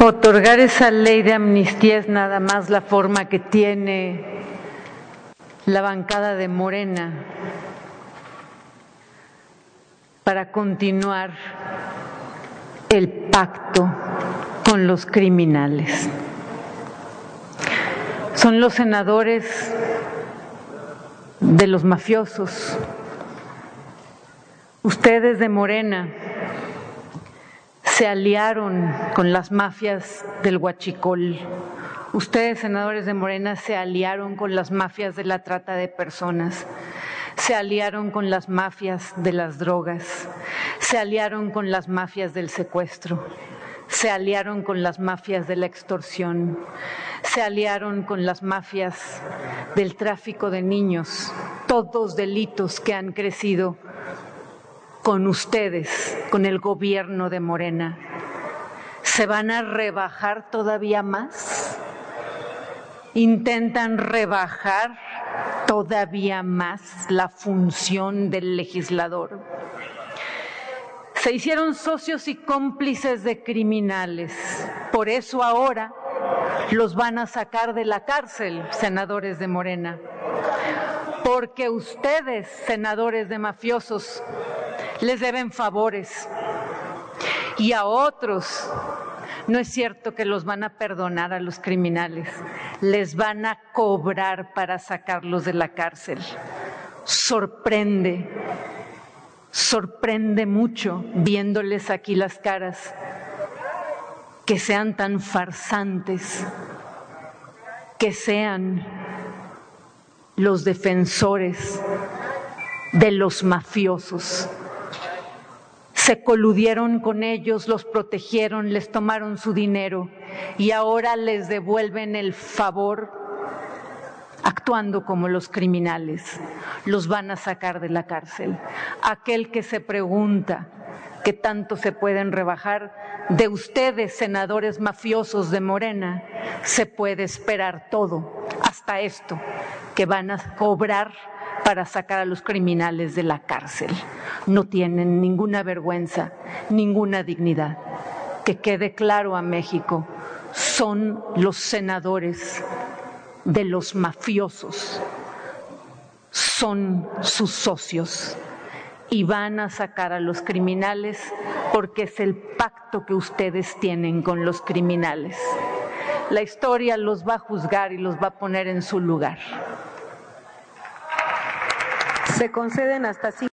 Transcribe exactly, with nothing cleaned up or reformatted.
Otorgar esa ley de amnistía es nada más la forma que tiene la bancada de Morena para continuar el pacto con los criminales. Son los senadores de los mafiosos. Ustedes de Morena se aliaron con las mafias del huachicol. Ustedes, senadores de Morena, se aliaron con las mafias de la trata de personas. Se aliaron con las mafias de las drogas. Se aliaron con las mafias del secuestro. Se aliaron con las mafias de la extorsión. Se aliaron con las mafias del tráfico de niños. Todos delitos que han crecido con ustedes, con el gobierno de Morena. ¿Se van a rebajar todavía más? ¿Intentan rebajar todavía más la función del legislador? Se hicieron socios y cómplices de criminales. Por eso ahora los van a sacar de la cárcel, senadores de Morena. Porque ustedes, senadores de mafiosos, les deben favores, y a otros no es cierto que los van a perdonar a los criminales, les van a cobrar para sacarlos de la cárcel. Sorprende, sorprende mucho viéndoles aquí las caras, que sean tan farsantes, que sean los defensores de los mafiosos. Se coludieron con ellos, los protegieron, les tomaron su dinero y ahora les devuelven el favor actuando como los criminales. Los van a sacar de la cárcel. Aquel que se pregunta qué tanto se pueden rebajar, de ustedes, senadores mafiosos de Morena, se puede esperar todo, hasta esto, que van a cobrar para sacar a los criminales de la cárcel. No tienen ninguna vergüenza, ninguna dignidad. Que quede claro a México, son los senadores de los mafiosos, son sus socios y van a sacar a los criminales porque es el pacto que ustedes tienen con los criminales. La historia los va a juzgar y los va a poner en su lugar. Se conceden hasta cinco